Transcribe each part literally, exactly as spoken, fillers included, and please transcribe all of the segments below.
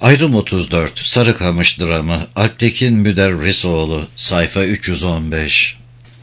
Ayrım otuz dört Sarıkamış Dramı Alptekin Müderrisoğlu Sayfa üç yüz on beş.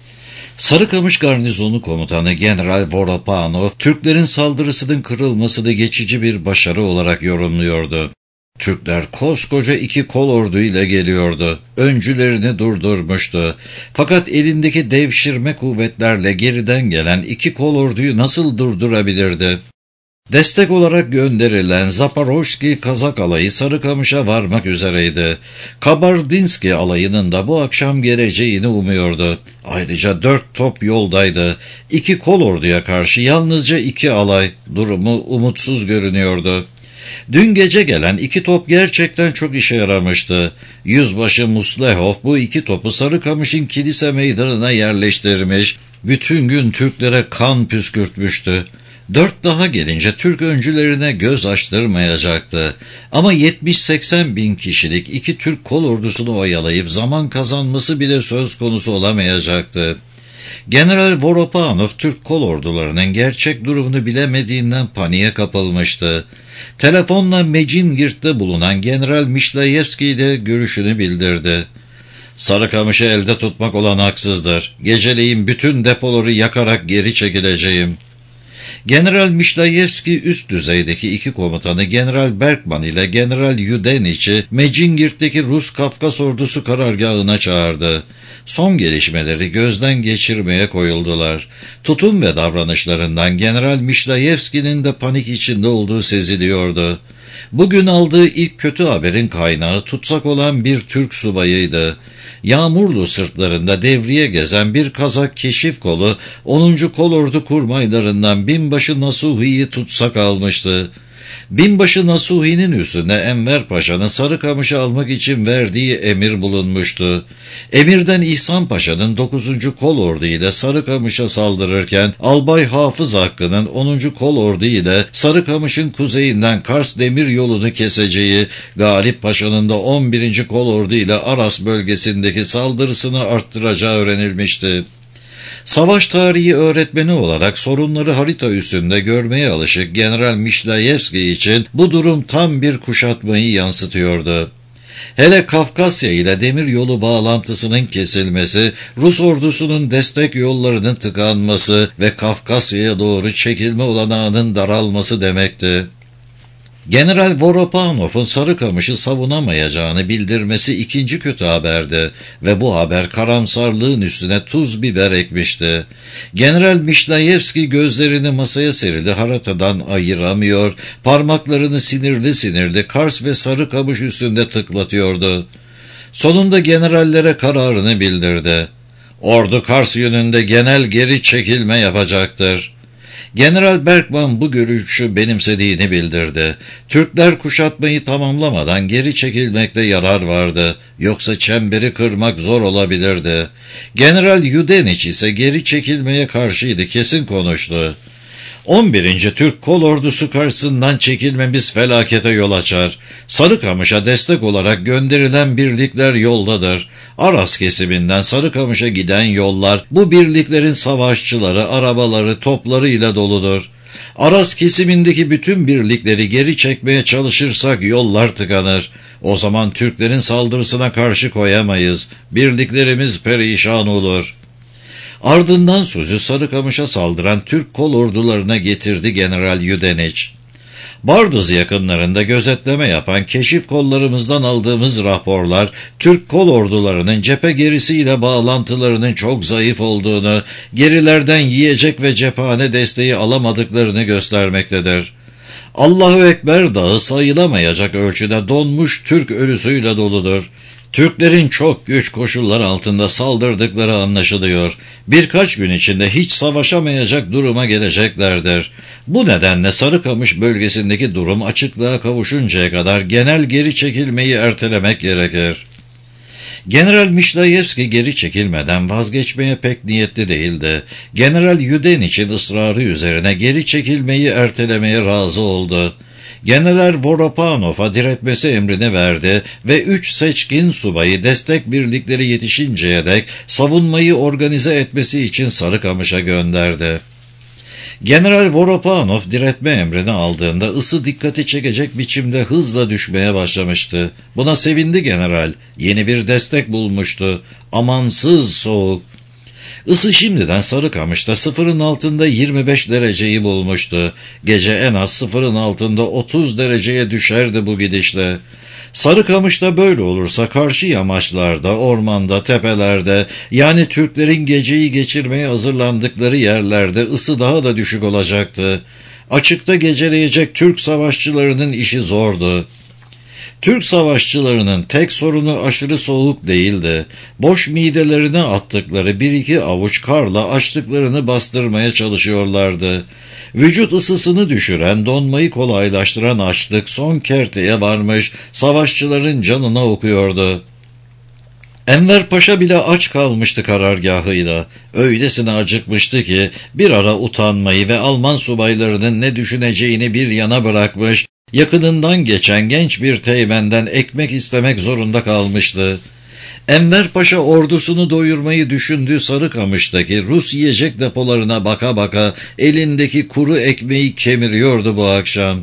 Sarıkamış Garnizonu Komutanı General Voropanov, Türklerin saldırısının kırılmasını geçici bir başarı olarak yorumluyordu. Türkler koskoca iki kolordu ile geliyordu. Öncülerini durdurmuştu. Fakat elindeki devşirme kuvvetlerle geriden gelen iki kolorduyu nasıl durdurabilirdi? Destek olarak gönderilen Zaporojski Kazak alayı Sarıkamış'a varmak üzereydi. Kabardinski alayının da bu akşam geleceğini umuyordu. Ayrıca dört top yoldaydı. İki kolorduya karşı yalnızca iki alay. Durumu umutsuz görünüyordu. Dün gece gelen iki top gerçekten çok işe yaramıştı. Yüzbaşı Muslehov bu iki topu Sarıkamış'ın kilise meydanına yerleştirmiş, bütün gün Türklere kan püskürtmüştü. Dört daha gelince Türk öncülerine göz açtırmayacaktı. Ama yetmiş seksen bin kişilik iki Türk kolordusunu oyalayıp zaman kazanması bile söz konusu olamayacaktı. General Voropanov Türk kolordularının gerçek durumunu bilemediğinden paniğe kapılmıştı. Telefonla Mecingirt'te bulunan General Mişlayevski ile görüşünü bildirdi. Sarıkamış'ı elde tutmak olanaksızdır. Geceleyin bütün depoları yakarak geri çekileceğim. General Mişlayevski üst düzeydeki iki komutanı General Berkman ile General Yudeniç'i Mecingirt'teki Rus Kafkas ordusu karargahına çağırdı. Son gelişmeleri gözden geçirmeye koyuldular. Tutum ve davranışlarından General Mişlayevski'nin de panik içinde olduğu seziliyordu. Bugün aldığı ilk kötü haberin kaynağı tutsak olan bir Türk subayıydı. Yağmurlu sırtlarında devriye gezen bir Kazak keşif kolu onuncu kolordu kurmaylarından Binbaşı Nasuhi'yi tutsak almıştı. Binbaşı Nasuhi'nin üstüne Enver Paşa'nın Sarıkamış'ı almak için verdiği emir bulunmuştu. Emirden İhsan Paşa'nın dokuzuncu kolordu ile Sarıkamış'a saldırırken Albay Hafız Hakkı'nın onuncu kolordu ile Sarıkamış'ın kuzeyinden Kars demir yolunu keseceği, Galip Paşa'nın da on birinci kolordu ile Aras bölgesindeki saldırısını arttıracağı öğrenilmişti. Savaş tarihi öğretmeni olarak sorunları harita üstünde görmeye alışık General Mişlayevski için bu durum tam bir kuşatmayı yansıtıyordu. Hele Kafkasya ile demiryolu bağlantısının kesilmesi, Rus ordusunun destek yollarının tıkanması ve Kafkasya'ya doğru çekilme olanağının daralması demekti. General Voropanov'un Sarıkamış'ı savunamayacağını bildirmesi ikinci kötü haberdi ve bu haber karamsarlığın üstüne tuz biber ekmişti. General Mişlayevski gözlerini masaya serili haritadan ayıramıyor, parmaklarını sinirli sinirli Kars ve Sarıkamış üstünde tıklatıyordu. Sonunda generallere kararını bildirdi. Ordu Kars yönünde genel geri çekilme yapacaktır. General Berkman bu görüşü benimsediğini bildirdi. Türkler kuşatmayı tamamlamadan geri çekilmekte yarar vardı. Yoksa çemberi kırmak zor olabilirdi. General Yudeniç ise geri çekilmeye karşıydı, kesin konuştu. on birinci Türk kolordusu karşısından çekilmemiz felakete yol açar. Sarıkamış'a destek olarak gönderilen birlikler yoldadır. Aras kesiminden Sarıkamış'a giden yollar bu birliklerin savaşçıları, arabaları, topları ile doludur. Aras kesimindeki bütün birlikleri geri çekmeye çalışırsak yollar tıkanır. O zaman Türklerin saldırısına karşı koyamayız. Birliklerimiz perişan olur. Ardından sözü Sarıkamış'a saldıran Türk kolordularına getirdi General Yudeniç. Bardız yakınlarında gözetleme yapan keşif kollarımızdan aldığımız raporlar, Türk kolordularının cephe gerisiyle bağlantılarının çok zayıf olduğunu, gerilerden yiyecek ve cephane desteği alamadıklarını göstermektedir. Allahu Ekber Dağı sayılamayacak ölçüde donmuş Türk ölüsüyle doludur. Türklerin çok güç koşullar altında saldırdıkları anlaşılıyor. Birkaç gün içinde hiç savaşamayacak duruma geleceklerdir. Bu nedenle Sarıkamış bölgesindeki durum açıklığa kavuşuncaya kadar genel geri çekilmeyi ertelemek gerekir. General Mişlayevski geri çekilmeden vazgeçmeye pek niyetli değildi. General Yudeniç'in ısrarı üzerine geri çekilmeyi ertelemeye razı oldu. General Voropanov'a diretmesi emrini verdi ve üç seçkin subayı destek birlikleri yetişinceye dek savunmayı organize etmesi için Sarıkamış'a gönderdi. General Voropanov diretme emrini aldığında ısı dikkati çekecek biçimde hızla düşmeye başlamıştı. Buna sevindi general. Yeni bir destek bulmuştu. Amansız soğuk. Isı şimdiden Sarıkamış'ta sıfırın altında yirmi beş dereceyi bulmuştu. Gece en az sıfırın altında otuz dereceye düşerdi bu gidişle. Sarıkamış'ta böyle olursa karşı yamaçlarda, ormanda, tepelerde, yani Türklerin geceyi geçirmeye hazırlandıkları yerlerde ısı daha da düşük olacaktı. Açıkta geceleyecek Türk savaşçılarının işi zordu. Türk savaşçılarının tek sorunu aşırı soğuk değildi. Boş midelerine attıkları bir iki avuç karla açlıklarını bastırmaya çalışıyorlardı. Vücut ısısını düşüren, donmayı kolaylaştıran açlık son kerteye varmış, savaşçıların canına okuyordu. Enver Paşa bile aç kalmıştı karargahıyla. Öylesine acıkmıştı ki bir ara utanmayı ve Alman subaylarının ne düşüneceğini bir yana bırakmış, yakınından geçen genç bir teğmenden ekmek istemek zorunda kalmıştı. Enver Paşa ordusunu doyurmayı düşündüğü Sarıkamış'taki Rus yiyecek depolarına baka baka elindeki kuru ekmeği kemiriyordu bu akşam.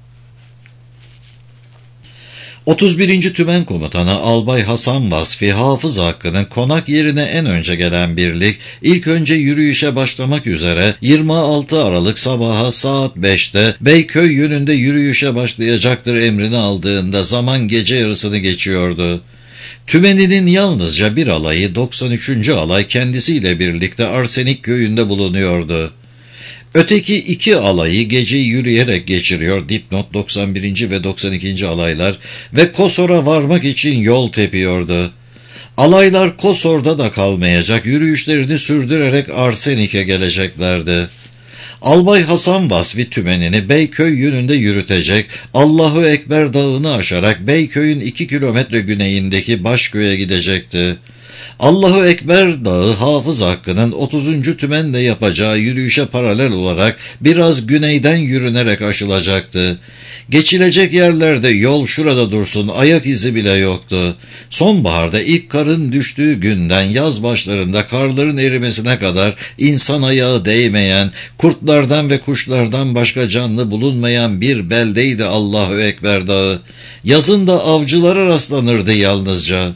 otuz birinci Tümen Komutanı Albay Hasan Vasfi, Hafız Hakkı'nın konak yerine en önce gelen birlik, ilk önce yürüyüşe başlamak üzere yirmi altı Aralık sabaha saat beşte Beyköy yönünde yürüyüşe başlayacaktır emrini aldığında zaman gece yarısını geçiyordu. Tümeni'nin yalnızca bir alayı, doksan üçüncü alay kendisiyle birlikte Arsenik köyünde bulunuyordu. Öteki iki alayı geceyi yürüyerek geçiriyor, dipnot doksan birinci ve doksan ikinci alaylar ve Kosor'a varmak için yol tepiyordu. Alaylar Kosor'da da kalmayacak, yürüyüşlerini sürdürerek Arsenik'e geleceklerdi. Albay Hasan Vasfi tümenini Beyköy yönünde yürütecek, Allahu Ekber dağını aşarak Beyköy'ün iki kilometre güneyindeki Başköy'e gidecekti. Allahu Ekber dağı Hafız Hakkı'nın otuzuncu tümenle yapacağı yürüyüşe paralel olarak biraz güneyden yürünerek aşılacaktı. Geçilecek yerlerde yol şurada dursun ayak izi bile yoktu. Sonbaharda ilk karın düştüğü günden yaz başlarında karların erimesine kadar insan ayağı değmeyen, kurtlardan ve kuşlardan başka canlı bulunmayan bir beldeydi Allahu Ekber dağı. Yazın da avcılara rastlanırdı yalnızca.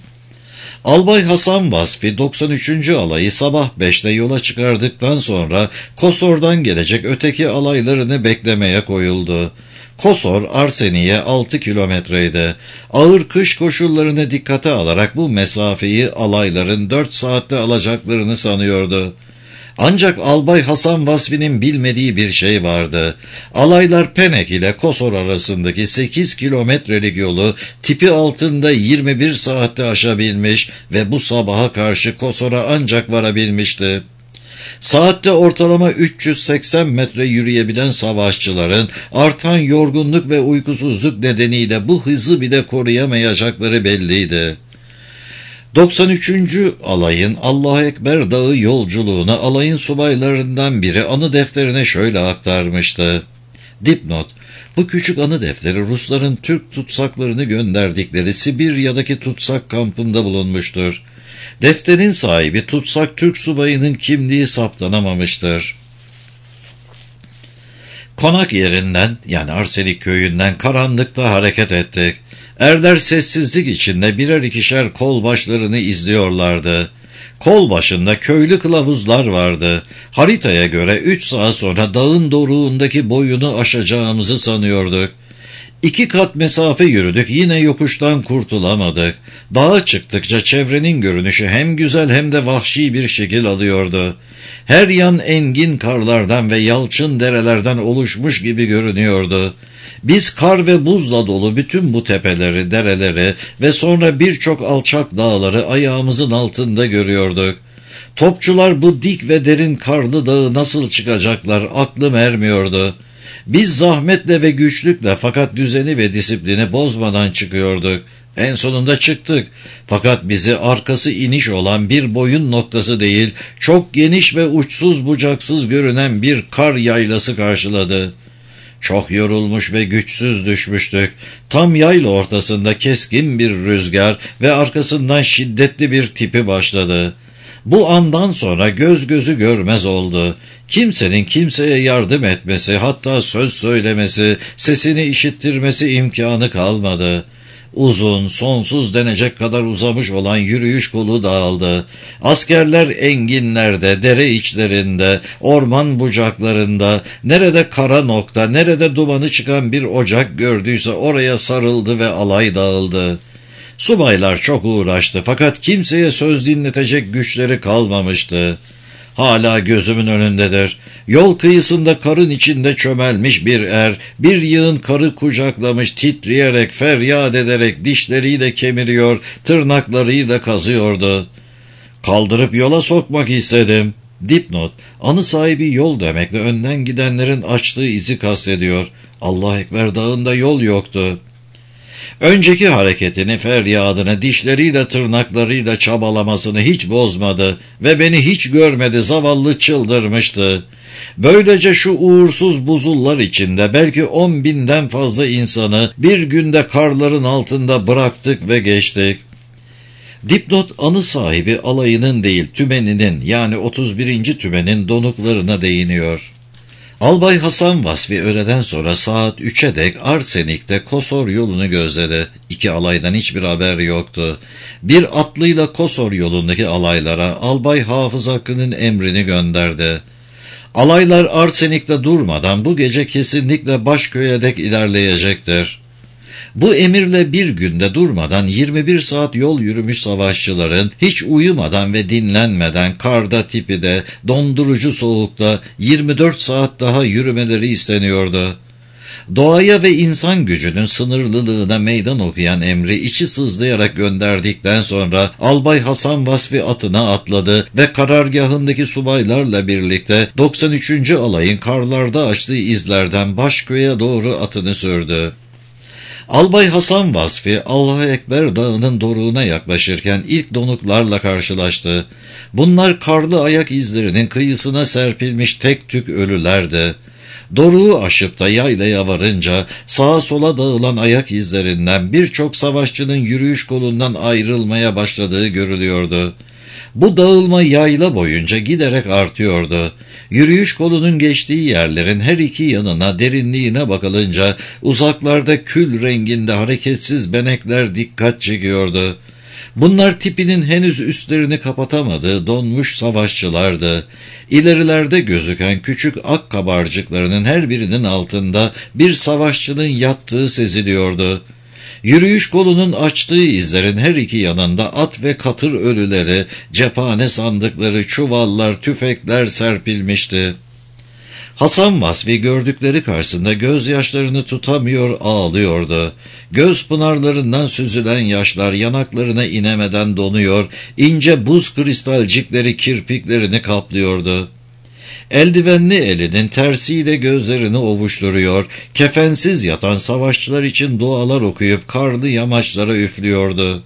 Albay Hasan Vasfi doksan üçüncü alayı sabah beşte yola çıkardıktan sonra Kosor'dan gelecek öteki alaylarını beklemeye koyuldu. Kosor, Arsenik'e altı kilometreydi. Ağır kış koşullarını dikkate alarak bu mesafeyi alayların dört saatte alacaklarını sanıyordu. Ancak Albay Hasan Vasfi'nin bilmediği bir şey vardı. Alaylar Penek ile Kosor arasındaki sekiz kilometrelik yolu tipi altında yirmi bir saatte aşabilmiş ve bu sabaha karşı Kosor'a ancak varabilmişti. Saatte ortalama üç yüz seksen metre yürüyebilen savaşçıların artan yorgunluk ve uykusuzluk nedeniyle bu hızı bile koruyamayacakları belliydi. doksan üçüncü alayın Allahu Ekber dağı yolculuğunu alayın subaylarından biri anı defterine şöyle aktarmıştı. Dipnot: bu küçük anı defteri Rusların Türk tutsaklarını gönderdikleri Sibirya'daki tutsak kampında bulunmuştur. Defterin sahibi tutsak Türk subayının kimliği saptanamamıştır. Konak yerinden, yani Arsenik köyünden karanlıkta hareket ettik. Erler sessizlik içinde birer ikişer kol başlarını izliyorlardı. Kol başında köylü kılavuzlar vardı. Haritaya göre üç saat sonra dağın doruğundaki boyunu aşacağımızı sanıyorduk. İki kat mesafe yürüdük, yine yokuştan kurtulamadık. Dağa çıktıkça çevrenin görünüşü hem güzel hem de vahşi bir şekil alıyordu. Her yan engin karlardan ve yalçın derelerden oluşmuş gibi görünüyordu. Biz kar ve buzla dolu bütün bu tepeleri, dereleri ve sonra birçok alçak dağları ayağımızın altında görüyorduk. Topçular bu dik ve derin karlı dağı nasıl çıkacaklar aklım ermiyordu. Biz zahmetle ve güçlükle fakat düzeni ve disiplini bozmadan çıkıyorduk. En sonunda çıktık. Fakat bizi arkası iniş olan bir boyun noktası değil, çok geniş ve uçsuz bucaksız görünen bir kar yaylası karşıladı. Çok yorulmuş ve güçsüz düşmüştük. Tam yayla ortasında keskin bir rüzgar ve arkasından şiddetli bir tipi başladı. Bu andan sonra göz gözü görmez oldu. Kimsenin kimseye yardım etmesi, hatta söz söylemesi, sesini işittirmesi imkanı kalmadı. Uzun, sonsuz denecek kadar uzamış olan yürüyüş kolu dağıldı. Askerler enginlerde, dere içlerinde, orman bucaklarında, nerede kara nokta, nerede dumanı çıkan bir ocak gördüyse oraya sarıldı ve alay dağıldı. Subaylar çok uğraştı fakat kimseye söz dinletecek güçleri kalmamıştı. Hala gözümün önündedir. Yol kıyısında karın içinde çömelmiş bir er, bir yığın karı kucaklamış, titreyerek, feryat ederek dişleriyle kemiriyor, tırnaklarıyla kazıyordu. Kaldırıp yola sokmak istedim. Dipnot, anı sahibi yol demekle önden gidenlerin açtığı izi kastediyor. Allah Ekber dağında yol yoktu. Önceki hareketini, feryadını, dişleriyle tırnaklarıyla çabalamasını hiç bozmadı ve beni hiç görmedi, zavallı çıldırmıştı. Böylece şu uğursuz buzullar içinde belki on binden fazla insanı bir günde karların altında bıraktık ve geçtik. Dipnot, anı sahibi alayının değil tümeninin, yani otuz birinci tümenin donuklarına değiniyor. Albay Hasan Vasfi öğleden sonra saat üçe dek Arsenik'te Kosor yolunu gözledi. İki alaydan hiçbir haber yoktu. Bir atlıyla Kosor yolundaki alaylara Albay Hafız Hakkı'nın emrini gönderdi. Alaylar Arsenik'te durmadan bu gece kesinlikle Başköy'e dek ilerleyecektir. Bu emirle bir günde durmadan yirmi bir saat yol yürümüş savaşçıların hiç uyumadan ve dinlenmeden karda, tipide, dondurucu soğukta yirmi dört saat daha yürümeleri isteniyordu. Doğaya ve insan gücünün sınırlılığına meydan okuyan emri içi sızlayarak gönderdikten sonra Albay Hasan Vasfi atına atladı ve karargahındaki subaylarla birlikte doksan üçüncü alayın karlarda açtığı izlerden Başköy'e doğru atını sürdü. Albay Hasan Vasfi Allahu Ekber dağının doruğuna yaklaşırken ilk donuklarla karşılaştı. Bunlar karlı ayak izlerinin kıyısına serpilmiş tek tük ölülerdi. Doruğu aşıp da yaylaya varınca sağa sola dağılan ayak izlerinden birçok savaşçının yürüyüş kolundan ayrılmaya başladığı görülüyordu. Bu dağılma yayla boyunca giderek artıyordu. Yürüyüş kolunun geçtiği yerlerin her iki yanına derinliğine bakılınca uzaklarda kül renginde hareketsiz benekler dikkat çekiyordu. Bunlar tipinin henüz üstlerini kapatamadığı donmuş savaşçılardı. İlerilerde gözüken küçük ak kabarcıklarının her birinin altında bir savaşçının yattığı seziliyordu. Yürüyüş kolunun açtığı izlerin her iki yanında at ve katır ölüleri, cephane sandıkları, çuvallar, tüfekler serpilmişti. Hasan Vasfi gördükleri karşısında gözyaşlarını tutamıyor, ağlıyordu. Göz pınarlarından süzülen yaşlar yanaklarına inemeden donuyor, ince buz kristalcikleri kirpiklerini kaplıyordu. Eldivenli elinin tersiyle gözlerini ovuşturuyor, kefensiz yatan savaşçılar için dualar okuyup karlı yamaçlara üflüyordu.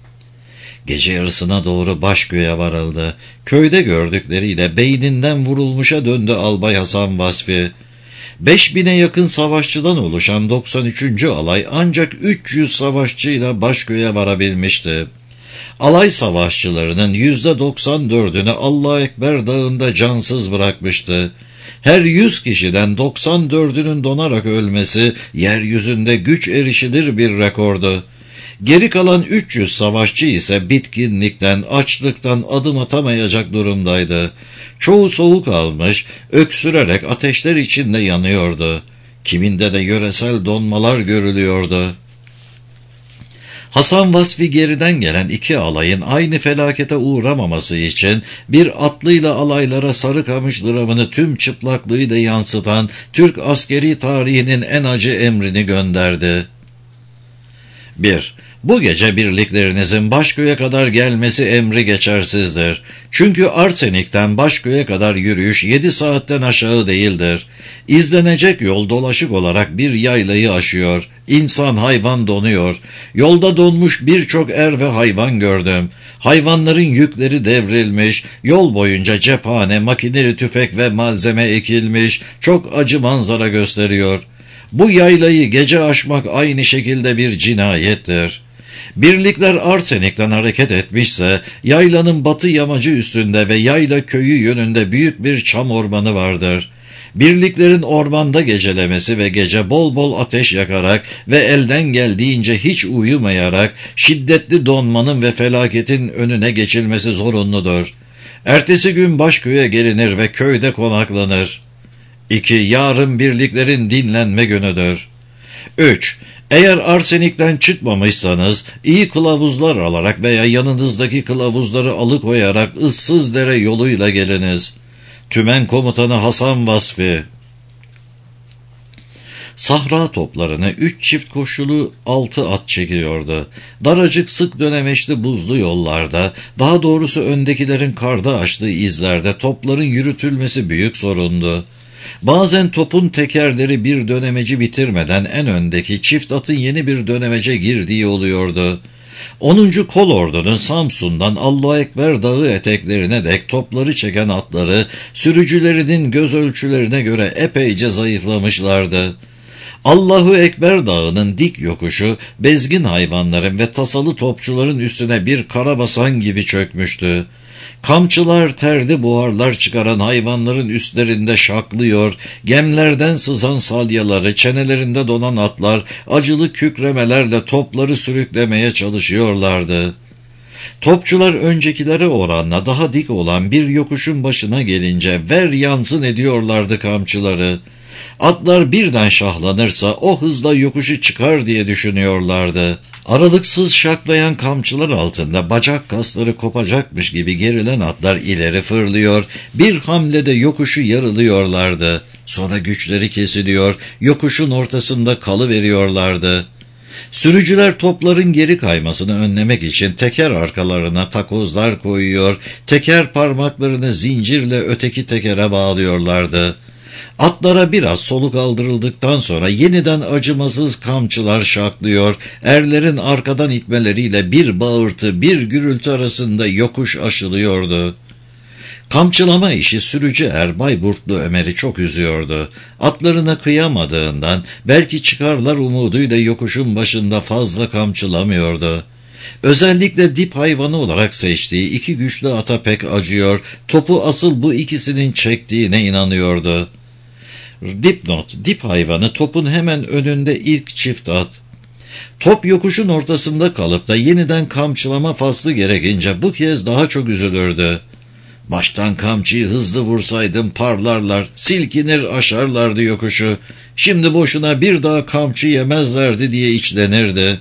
Gece yarısına doğru Başköy'e varıldı. Köyde gördükleriyle beyninden vurulmuşa döndü Albay Hasan Vasfi. Beş bine yakın savaşçıdan oluşan doksan üçüncü alay ancak üç yüz savaşçıyla Başköy'e varabilmişti. Alay savaşçılarının yüzde doksan dördünü Allah Ekber dağında cansız bırakmıştı. Her yüz kişiden doksan dördünün donarak ölmesi yeryüzünde güç erişilir bir rekordu. Geri kalan üç yüz savaşçı ise bitkinlikten, açlıktan adım atamayacak durumdaydı. Çoğu soğuk almış, öksürerek ateşler içinde yanıyordu. Kiminde de yöresel donmalar görülüyordu. Hasan Vasfi geriden gelen iki alayın aynı felakete uğramaması için bir atlıyla alaylara Sarıkamış dramını tüm çıplaklığıyla yansıtan Türk askeri tarihinin en acı emrini gönderdi. bir. Bu gece birliklerinizin Başköy'e kadar gelmesi emri geçersizdir. Çünkü Arsenik'ten Başköy'e kadar yürüyüş yedi saatten aşağı değildir. İzlenecek yol dolaşık olarak bir yaylayı aşıyor. İnsan hayvan donuyor. Yolda donmuş birçok er ve hayvan gördüm. Hayvanların yükleri devrilmiş, yol boyunca cephane, makineli tüfek ve malzeme ekilmiş, çok acı manzara gösteriyor. Bu yaylayı gece aşmak aynı şekilde bir cinayettir. Birlikler Arsenik'ten hareket etmişse, yaylanın batı yamacı üstünde ve yayla köyü yönünde büyük bir çam ormanı vardır. Birliklerin ormanda gecelemesi ve gece bol bol ateş yakarak ve elden geldiğince hiç uyumayarak şiddetli donmanın ve felaketin önüne geçilmesi zorunludur. Ertesi gün başköy'e gelinir ve köyde konaklanır. iki. Yarın birliklerin dinlenme günüdür. üç. Eğer Arsenik'ten çıkmamışsanız iyi kılavuzlar alarak veya yanınızdaki kılavuzları alıkoyarak Issızdere yoluyla geliniz. Tümen Komutanı Hasan Vasfi. Sahra toplarını üç çift koşulu altı at çekiyordu. Daracık sık dönemeçli buzlu yollarda, daha doğrusu öndekilerin karda açtığı izlerde topların yürütülmesi büyük sorundu. Bazen topun tekerleri bir dönemeci bitirmeden en öndeki çift atın yeni bir dönemece girdiği oluyordu. onuncu Kolordu'nun Samsun'dan Allahu Ekber Dağı eteklerine dek topları çeken atları sürücülerinin göz ölçülerine göre epeyce zayıflamışlardı. Allahu Ekber Dağı'nın dik yokuşu bezgin hayvanların ve tasalı topçuların üstüne bir karabasan gibi çökmüştü. Kamçılar terdi buharlar çıkaran hayvanların üstlerinde şaklıyor, gemlerden sızan salyaları, çenelerinde donan atlar acılı kükremelerle topları sürüklemeye çalışıyorlardı. Topçular öncekilere oranla daha dik olan bir yokuşun başına gelince ver yansın ediyorlardı kamçıları. Atlar birden şahlanırsa o hızla yokuşu çıkar diye düşünüyorlardı. Aralıksız şaklayan kamçılar altında bacak kasları kopacakmış gibi gerilen atlar ileri fırlıyor, bir hamlede yokuşu yarılıyorlardı. Sonra güçleri kesiliyor, yokuşun ortasında kalıveriyorlardı. Sürücüler topların geri kaymasını önlemek için teker arkalarına takozlar koyuyor, teker parmaklarını zincirle öteki tekere bağlıyorlardı. Atlara biraz soluk aldırıldıktan sonra yeniden acımasız kamçılar şaklıyor, erlerin arkadan itmeleriyle bir bağırtı, bir gürültü arasında yokuş aşılıyordu. Kamçılama işi sürücü er Bayburtlu Ömer'i çok üzüyordu. Atlarına kıyamadığından belki çıkarlar umuduyla yokuşun başında fazla kamçılamıyordu. Özellikle dip hayvanı olarak seçtiği iki güçlü ata pek acıyor, topu asıl bu ikisinin çektiğine inanıyordu. Dipnot, dip hayvanı topun hemen önünde ilk çift at. Top yokuşun ortasında kalıp da yeniden kamçılama faslı gerekince bu kez daha çok üzülürdü. Baştan kamçıyı hızlı vursaydım parlarlar, silkinir aşarlardı yokuşu. Şimdi boşuna bir daha kamçı yemezlerdi diye içlenirdi.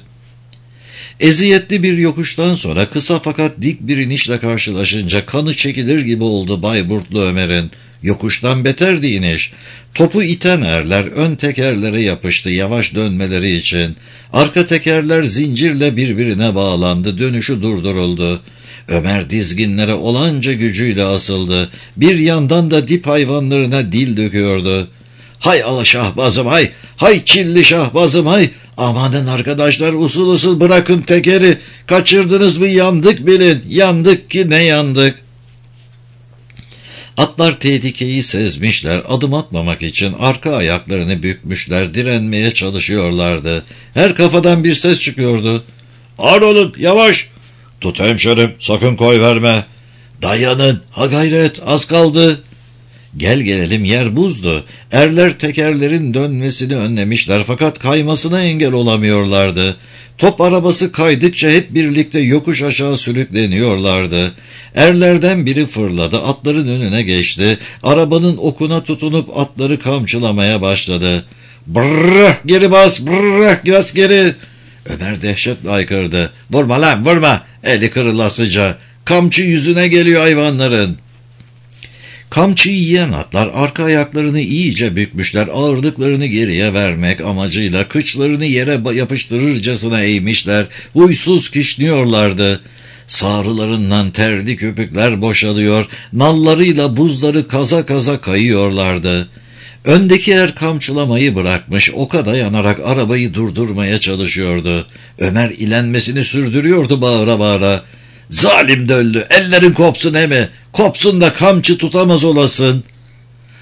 Eziyetli bir yokuştan sonra kısa fakat dik bir inişle karşılaşınca kanı çekilir gibi oldu Bayburtlu Ömer'in. Yokuştan beterdi iniş. Topu iten erler ön tekerlere yapıştı yavaş dönmeleri için. Arka tekerler zincirle birbirine bağlandı, dönüşü durduruldu. Ömer dizginlere olanca gücüyle asıldı. Bir yandan da dip hayvanlarına dil döküyordu. Hay ala şahbazım hay, hay çilli şahbazım hay. Amanın arkadaşlar usul usul bırakın tekeri. Kaçırdınız mı yandık bilin, yandık ki ne yandık. Atlar tehlikeyi sezmişler, adım atmamak için arka ayaklarını bükmüşler, direnmeye çalışıyorlardı. Her kafadan bir ses çıkıyordu. Ağır olun, yavaş. Tut hemşerim, sakın koy verme. Dayanın, ha gayret, az kaldı. Gel gelelim yer buzdu. Erler tekerlerin dönmesini önlemişler fakat kaymasına engel olamıyorlardı. Top arabası kaydıkça hep birlikte yokuş aşağı sürükleniyorlardı. Erlerden biri fırladı, atların önüne geçti. Arabanın okuna tutunup atları kamçılamaya başladı. Brrrr, geri bas, brrrr, biraz geri. Ömer dehşetle haykırdı. Vurma lan, vurma. Eli kırılasıca. Kamçı yüzüne geliyor hayvanların. Kamçıyı yiyen atlar arka ayaklarını iyice bükmüşler, ağırlıklarını geriye vermek amacıyla kıçlarını yere yapıştırırcasına eğmişler, huysuz kişniyorlardı. Sağrılarından terli köpükler boşalıyor, nallarıyla buzları kaza kaza kayıyorlardı. Öndeki er kamçılamayı bırakmış, oka dayanarak arabayı durdurmaya çalışıyordu. Ömer ilenmesini sürdürüyordu bağıra bağıra. Zalim döllü, ellerin kopsun emi, kopsun da kamçı tutamaz olasın.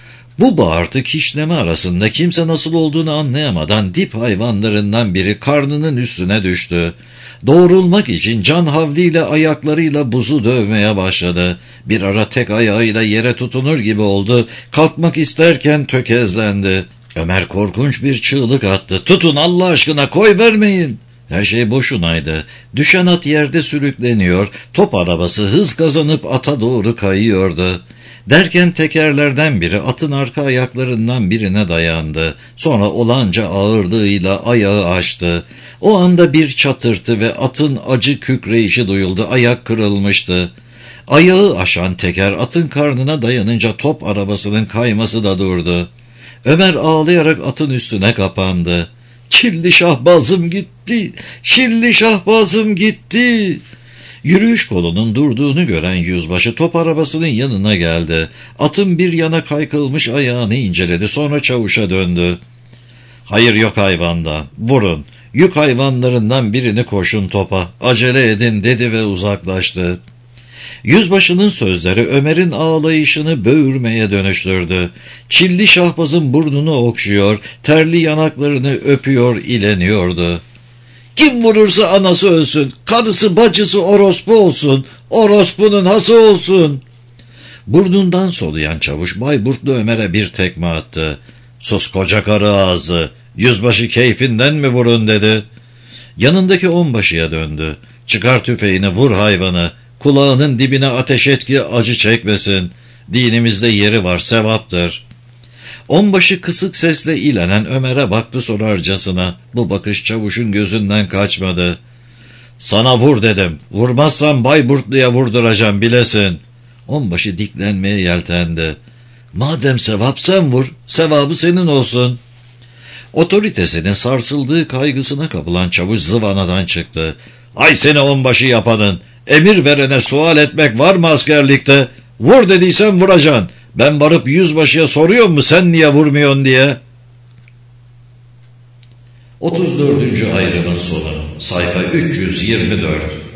Bu bağırtı kişneme arasında kimse nasıl olduğunu anlayamadan dip hayvanlarından biri karnının üstüne düştü. Doğrulmak için can havliyle ayaklarıyla buzu dövmeye başladı. Bir ara tek ayağıyla yere tutunur gibi oldu. Kalkmak isterken tökezlendi. Ömer korkunç bir çığlık attı. "Tutun Allah aşkına, koy vermeyin!" Her şey boşunaydı. Düşen at yerde sürükleniyor, top arabası hız kazanıp ata doğru kayıyordu. Derken tekerlerden biri atın arka ayaklarından birine dayandı. Sonra olanca ağırlığıyla ayağı açtı. O anda bir çatırtı ve atın acı kükreyişi duyuldu. Ayak kırılmıştı. Ayağı aşan teker atın karnına dayanınca top arabasının kayması da durdu. Ömer ağlayarak atın üstüne kapandı. "Çilli şahbazım gitti, çilli şahbazım gitti." Yürüyüş kolunun durduğunu gören yüzbaşı top arabasının yanına geldi. Atın bir yana kaykılmış ayağını inceledi, sonra çavuşa döndü. "Hayır yok hayvanda, vurun, yük hayvanlarından birini koşun topa, acele edin," dedi ve uzaklaştı. Yüzbaşının sözleri Ömer'in ağlayışını böğürmeye dönüştürdü. Çilli şahbazın burnunu okşuyor, terli yanaklarını öpüyor, ileniyordu. "Kim vurursa anası ölsün, karısı bacısı orospu olsun, orospunun hası olsun." Burnundan soluyan çavuş Bayburtlu Ömer'e bir tekme attı. "Sus koca karı ağzı, yüzbaşı keyfinden mi vurun?" dedi. Yanındaki onbaşıya döndü. "Çıkar tüfeğini, vur hayvanı, kulağının dibine ateş et ki acı çekmesin. Dinimizde yeri var, sevaptır." Onbaşı kısık sesle ilenen Ömer'e baktı sorarcasına. Bu bakış çavuşun gözünden kaçmadı. "Sana vur dedim. Vurmazsan Bayburtlu'ya vurduracağım, bilesin." Onbaşı diklenmeye yeltendi. "Madem sevap, sen vur. Sevabı senin olsun." Otoritesinin sarsıldığı kaygısına kapılan çavuş zıvanadan çıktı. "Ay seni onbaşı yapanın! Emir verene sual etmek var mı askerlikte? Vur dediysen vuracaksın. Ben varıp yüzbaşıya soruyor mu sen niye vurmuyorsun diye?" otuz dördüncü ayrımın sonu. Sayfa üç yüz yirmi dört.